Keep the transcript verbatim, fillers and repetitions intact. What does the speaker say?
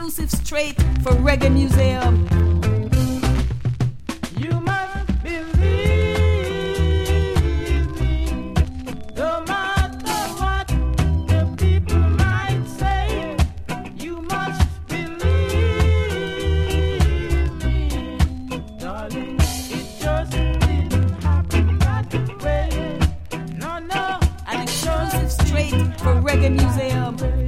exclusive straight for Reggae Museum. You must believe me, no matter what the people might say. You must believe me, darling. It just didn't happen that way. No, no. An exclusive straight for Reggae Museum.